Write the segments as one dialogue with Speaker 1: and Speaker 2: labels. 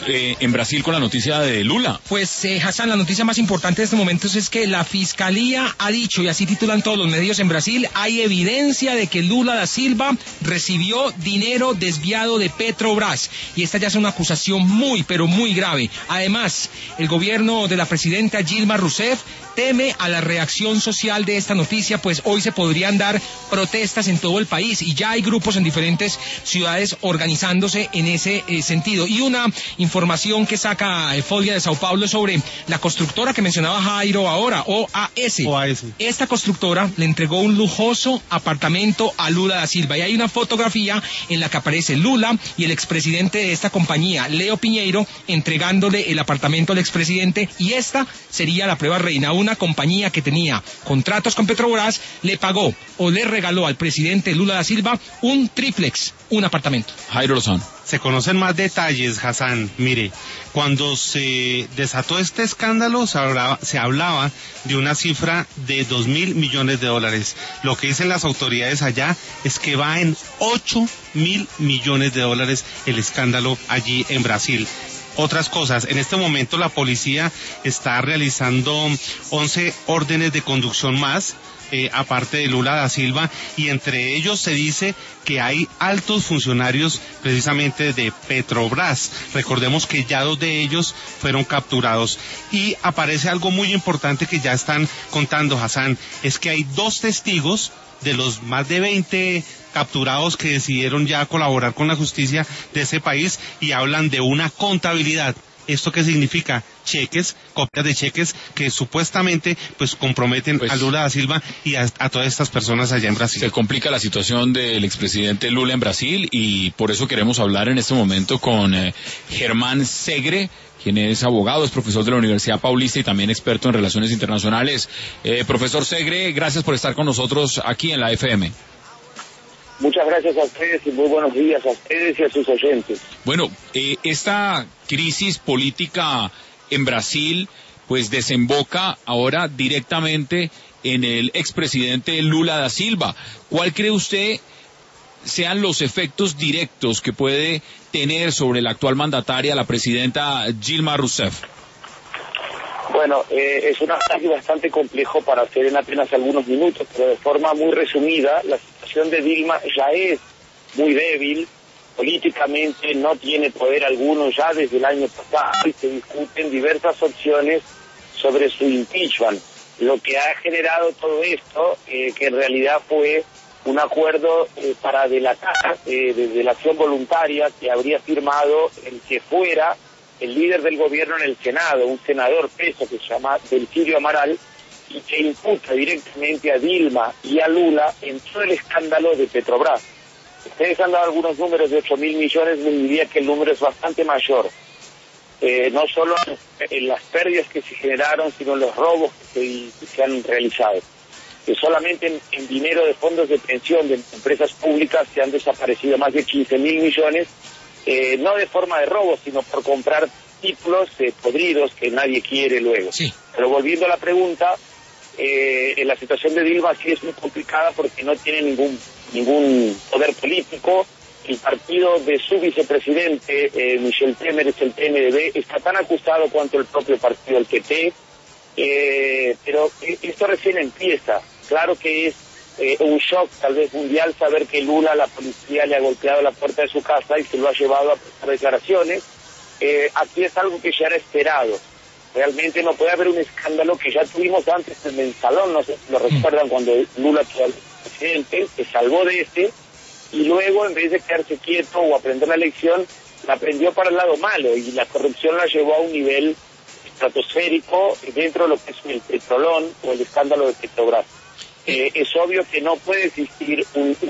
Speaker 1: en Brasil con la noticia de Lula?
Speaker 2: Pues, Hassan, la noticia más importante de este momento es que la Fiscalía ha dicho, y así titulan todos los medios en Brasil, hay evidencia de que Lula da Silva recibió dinero desviado de Petrobras. Y esta ya es una acusación muy, pero muy grave. Además, el gobierno de la presidenta Dilma Rousseff teme a la reacción social de esta noticia, pues hoy se podrían dar protestas en todo el país y ya hay grupos en diferentes ciudades organizándose en ese sentido. Y una información que saca Folha de Sao Paulo sobre la constructora que mencionaba Jairo ahora, OAS. Esta constructora le entregó un lujoso apartamento a Lula da Silva y hay una fotografía en la que aparece Lula y el expresidente de esta compañía, Leo Pinheiro, entregándole el apartamento al expresidente, y esta sería la prueba reina. Una compañía que tenía contratos con Petrobras le pagó o le regaló al presidente Lula da Silva un triplex, un apartamento.
Speaker 1: Jairo Lozano.
Speaker 3: Se conocen más detalles, Hassan. Mire, cuando se desató este escándalo se hablaba de una cifra de 2.000 millones de dólares. Lo que dicen las autoridades allá es que va en 8.000 millones de dólares el escándalo allí en Brasil. Otras cosas, en este momento la policía está realizando 11 órdenes de conducción más, aparte de Lula da Silva, y entre ellos se dice que hay altos funcionarios precisamente de Petrobras. Recordemos que ya 2 de ellos fueron capturados. Y aparece algo muy importante que ya están contando, Hassan, es que hay 2 testigos de los más de 20 capturados que decidieron ya colaborar con la justicia de ese país y hablan de una contabilidad. ¿Esto qué significa? Cheques, copias de cheques que supuestamente pues comprometen a Lula da Silva y a todas estas personas allá en Brasil.
Speaker 1: Se complica la situación del expresidente Lula en Brasil y por eso queremos hablar en este momento con Germán Segre, quien es abogado, es profesor de la Universidad Paulista y también experto en relaciones internacionales. Profesor Segre, gracias por estar con nosotros aquí en la FM.
Speaker 4: Muchas gracias a ustedes y muy buenos días a ustedes y a sus oyentes.
Speaker 1: Bueno, esta crisis política en Brasil pues desemboca ahora directamente en el expresidente Lula da Silva. ¿Cuál cree usted sean los efectos directos que puede tener sobre la actual mandataria, la presidenta Dilma Rousseff?
Speaker 4: Bueno, es un análisis bastante complejo para hacer en apenas algunos minutos, pero de forma muy resumida, la situación de Dilma ya es muy débil, políticamente no tiene poder alguno ya desde el año pasado y se discuten diversas opciones sobre su impeachment. Lo que ha generado todo esto, que en realidad fue un acuerdo para delatar de delación voluntaria que habría firmado el que fuera el líder del gobierno en el Senado, un senador preso que se llama Delfírio Amaral, y que imputa directamente a Dilma y a Lula en todo el escándalo de Petrobras. Ustedes han dado algunos números de 8.000 millones, me diría que el número es bastante mayor. No solo en las pérdidas que se generaron, sino en los robos que se han realizado. Que solamente en dinero de fondos de pensión de empresas públicas se han desaparecido más de 15.000 millones, no de forma de robo, sino por comprar títulos podridos que nadie quiere luego.
Speaker 2: Sí.
Speaker 4: Pero volviendo a la pregunta, en la situación de Dilma sí es muy complicada porque no tiene ningún poder político. El partido de su vicepresidente, Michel Temer, es el PNDB, está tan acusado cuanto el propio partido, el PP, pero esto recién empieza. Claro que es un shock tal vez mundial saber que Lula, la policía le ha golpeado la puerta de su casa y se lo ha llevado a prestar declaraciones. Aquí es algo que ya era esperado. Realmente no puede haber un escándalo que ya tuvimos antes en el Mensalón, no sé si lo recuerdan, cuando Lula quedó presidente, se salvó de y luego en vez de quedarse quieto o aprender la lección, la aprendió para el lado malo y la corrupción la llevó a un nivel estratosférico dentro de lo que es el petrolón o el escándalo de Petrobras. Es obvio que no puede existir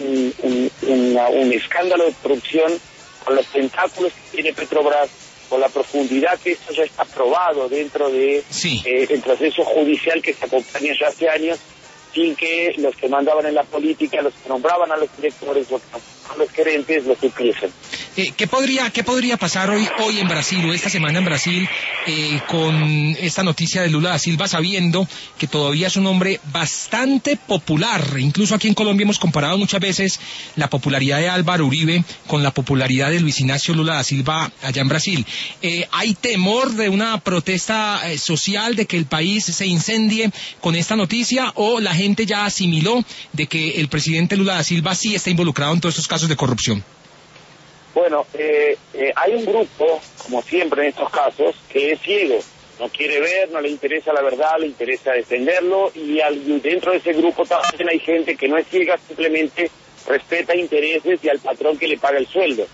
Speaker 4: un escándalo de corrupción con los tentáculos que tiene Petrobras, con la profundidad que esto ya está probado dentro de el proceso judicial que se acompaña ya hace años, sin que los que mandaban en la política, los que nombraban a los directores, los gerentes, lo supiesen.
Speaker 2: ¿Qué podría pasar hoy en Brasil o esta semana en Brasil con esta noticia de Lula da Silva, sabiendo que todavía es un hombre bastante popular? Incluso aquí en Colombia hemos comparado muchas veces la popularidad de Álvaro Uribe con la popularidad de Luis Ignacio Lula da Silva allá en Brasil. ¿Hay temor de una protesta social, de que el país se incendie con esta noticia, o la gente ya asimiló de que el presidente Lula da Silva sí está involucrado en todos estos casos de corrupción?
Speaker 4: Bueno, hay un grupo, como siempre en estos casos, que es ciego, no quiere ver, no le interesa la verdad, le interesa defenderlo, y dentro de ese grupo también hay gente que no es ciega, simplemente respeta intereses y al patrón que le paga el sueldo.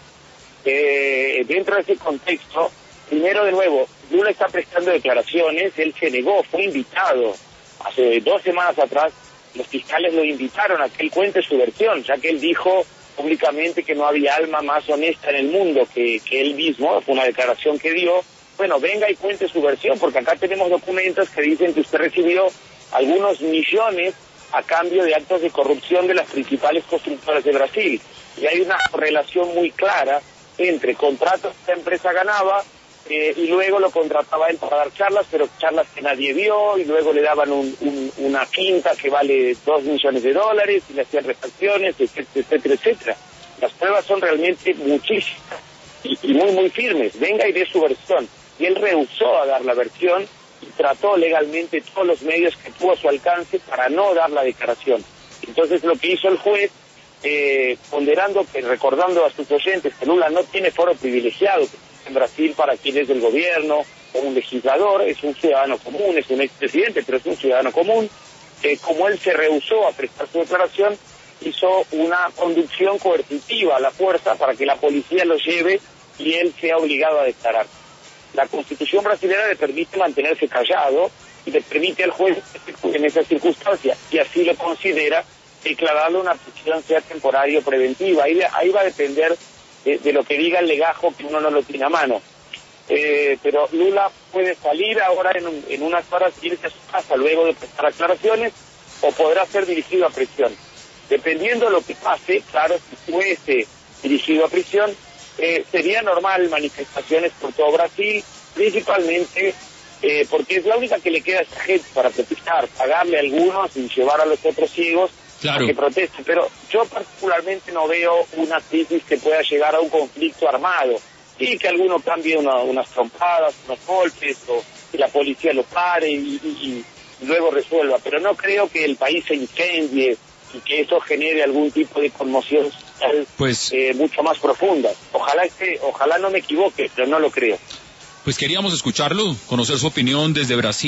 Speaker 4: Dentro de ese contexto, primero de nuevo, Lula está prestando declaraciones, él se negó, fue invitado. Hace 2 semanas atrás, los fiscales lo invitaron a que él cuente su versión, ya que él dijo públicamente que no había alma más honesta en el mundo que él mismo. Fue una declaración que dio. Bueno, venga y cuente su versión, porque acá tenemos documentos que dicen que usted recibió algunos millones a cambio de actos de corrupción de las principales constructoras de Brasil. Y hay una relación muy clara entre contratos que la empresa ganaba y luego lo contrataba él para dar charlas, pero charlas que nadie vio, y luego le daban una quinta que vale $2 millones y le hacían refacciones, etcétera, etcétera. Las pruebas son realmente muchísimas y muy firmes. Venga y dé su versión. Y él rehusó a dar la versión y trató legalmente todos los medios que tuvo a su alcance para no dar la declaración. Entonces lo que hizo el juez, ponderando, recordando a sus oyentes que Lula no tiene foro privilegiado en Brasil para quien es del gobierno o un legislador, es un ciudadano común, es un expresidente, pero es un ciudadano común. Como él se rehusó a prestar su declaración, hizo una conducción coercitiva a la fuerza para que la policía lo lleve y él sea obligado a declarar. La Constitución brasileña le permite mantenerse callado y le permite al juez en esas circunstancias, y así lo considera, declararle una prisión, sea temporaria o preventiva. Ahí va a depender de lo que diga el legajo, que uno no lo tiene a mano. Pero Lula puede salir ahora en unas horas, irse a su casa luego de prestar aclaraciones, o podrá ser dirigido a prisión. Dependiendo de lo que pase, claro, si fuese dirigido a prisión, sería normal manifestaciones por todo Brasil, principalmente porque es la única que le queda a esta gente para protestar, pagarle a algunos y llevar a los otros ciegos, claro, a que protesten. Pero yo particularmente no veo una crisis que pueda llegar a un conflicto armado. Sí, que alguno cambie unas trompadas, unos golpes, o que la policía lo pare y luego resuelva, pero no creo que el país se incendie y que eso genere algún tipo de conmoción social mucho más profunda. Ojalá no me equivoque, pero no lo creo.
Speaker 1: Pues queríamos escucharlo, conocer su opinión desde Brasil.